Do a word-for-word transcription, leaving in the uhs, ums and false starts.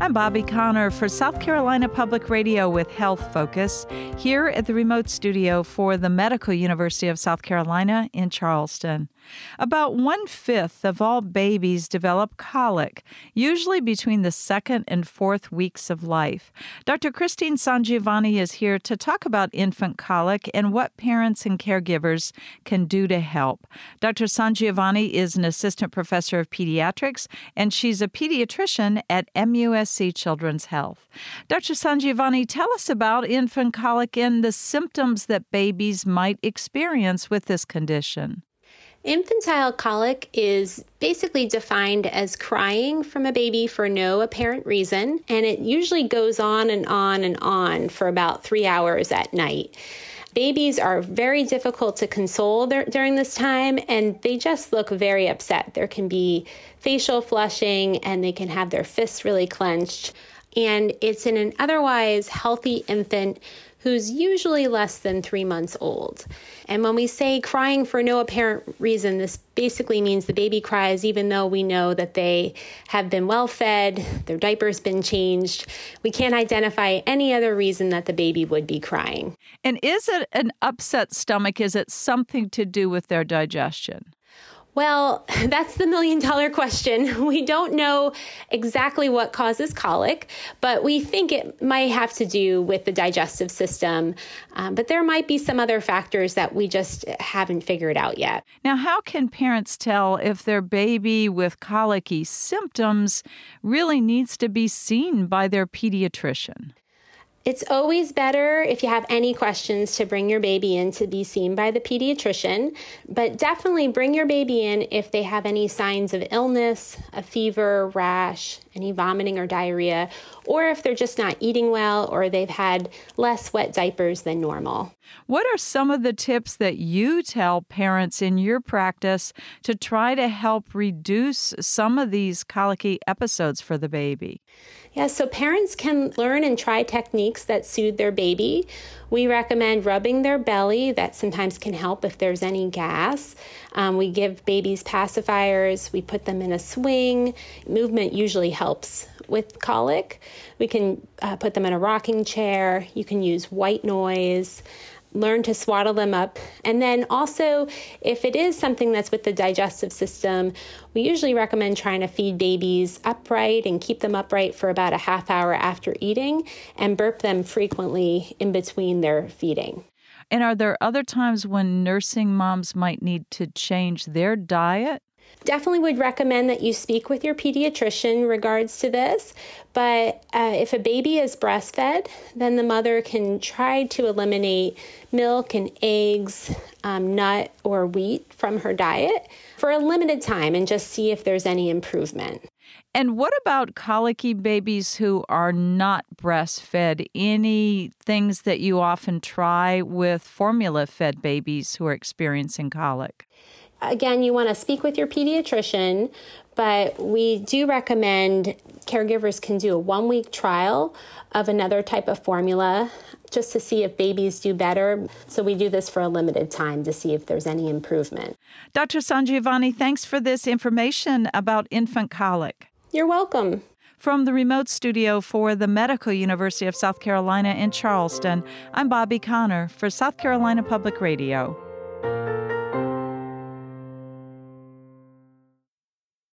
I'm Bobby Connor for South Carolina Public Radio with Health Focus, here at the remote studio for the Medical University of South Carolina in Charleston. About one-fifth of all babies develop colic, usually between the second and fourth weeks of life. Doctor Christine Sangiovanni is here to talk about infant colic and what parents and caregivers can do to help. Doctor Sangiovanni is an assistant professor of pediatrics, and she's a pediatrician at M U S C Children's Health. Doctor Sangiovanni, tell us about infant colic and the symptoms that babies might experience with this condition. Infantile colic is basically defined as crying from a baby for no apparent reason, and it usually goes on and on and on for about three hours at night. Babies are very difficult to console there, during this time, and they just look very upset. There can be facial flushing, and they can have their fists really clenched. And it's in an otherwise healthy infant who's usually less than three months old. And when we say crying for no apparent reason, this basically means the baby cries even though we know that they have been well fed, their diaper's been changed. We can't identify any other reason that the baby would be crying. And is it an upset stomach? Is it something to do with their digestion? Well, that's the million-dollar question. We don't know exactly what causes colic, but we think it might have to do with the digestive system. Um, but there might be some other factors that we just haven't figured out yet. Now, how can parents tell if their baby with colicky symptoms really needs to be seen by their pediatrician? It's always better, if you have any questions, to bring your baby in to be seen by the pediatrician, but definitely bring your baby in if they have any signs of illness, a fever, rash, any vomiting or diarrhea, or if they're just not eating well or they've had less wet diapers than normal. What are some of the tips that you tell parents in your practice to try to help reduce some of these colicky episodes for the baby? Yeah, so parents can learn and try techniques that soothe their baby. We recommend rubbing their belly. That sometimes can help if there's any gas. Um, we give babies pacifiers. We put them in a swing. Movement usually helps with colic. We can uh, put them in a rocking chair. You can use white noise. Learn to swaddle them up. And then also, if it is something that's with the digestive system, we usually recommend trying to feed babies upright and keep them upright for about a half hour after eating and burp them frequently in between their feeding. And are there other times when nursing moms might need to change their diet? Definitely would recommend that you speak with your pediatrician in regards to this. But uh, if a baby is breastfed, then the mother can try to eliminate milk and eggs, um, nut or wheat from her diet for a limited time and just see if there's any improvement. And what about colicky babies who are not breastfed? Any things that you often try with formula-fed babies who are experiencing colic? Again, you want to speak with your pediatrician, but we do recommend caregivers can do a one-week trial of another type of formula just to see if babies do better. So we do this for a limited time to see if there's any improvement. Doctor Sangiovanni, thanks for this information about infant colic. You're welcome. From the remote studio for the Medical University of South Carolina in Charleston, I'm Bobby Connor for South Carolina Public Radio.